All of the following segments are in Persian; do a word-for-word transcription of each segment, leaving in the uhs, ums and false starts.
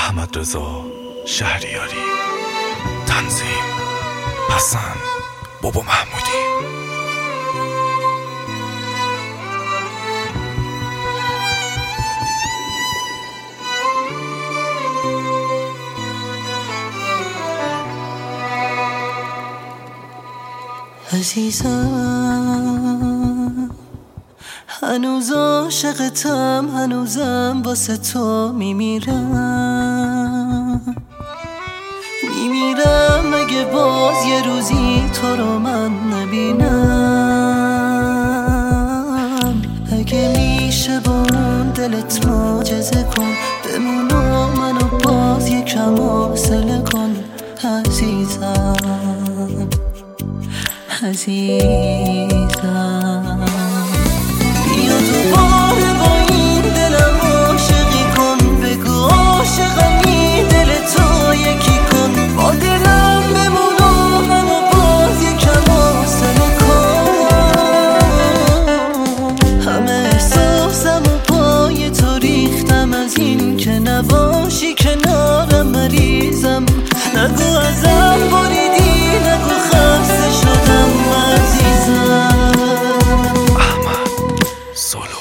احمد رضا شهریاری. تنظیم حسن بابا محمودی. عزیزم هنوز عاشقتم، هنوزم واسه تو میمیرم میمیرم اگه باز یه روزی تو رو من نبینم. اگه میشه با اون دلت معجزه کن، بمون و منو باز یکم حوصله کن عزیزم عزیزم. بیا دوباره با این دلم عاشقی کن، بگو عاشقمی دل تو یکی کن، با دلم بمون و منو باز یکم حوصله کن. همه احساسم و پای تو ریختم، از این که نباشی کنارم مریضم. نگو ازم بریدی، نگو خسته شدم عزیزم. احمد سولو.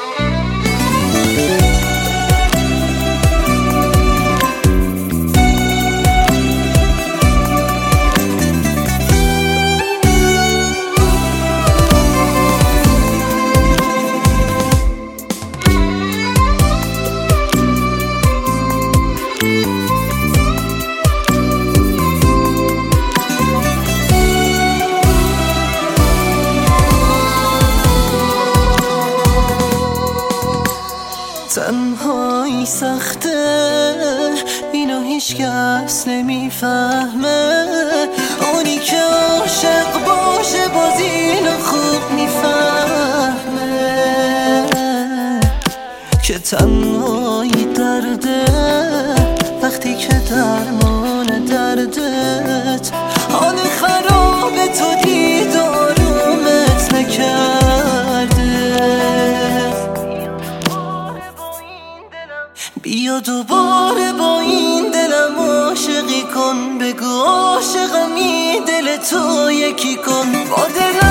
تنهایی سخته، اینو هیچ کس نمیفهمه. اونی که عاشق باشه باز اینو خوب میفهمه که تنهایی درده، وقتی که درمان دردت حال خراب تو دید آرومت نکرده. بیا دوباره با این دلم عاشقی کن، بگو عاشقمی دل تو یکی کن، با دلم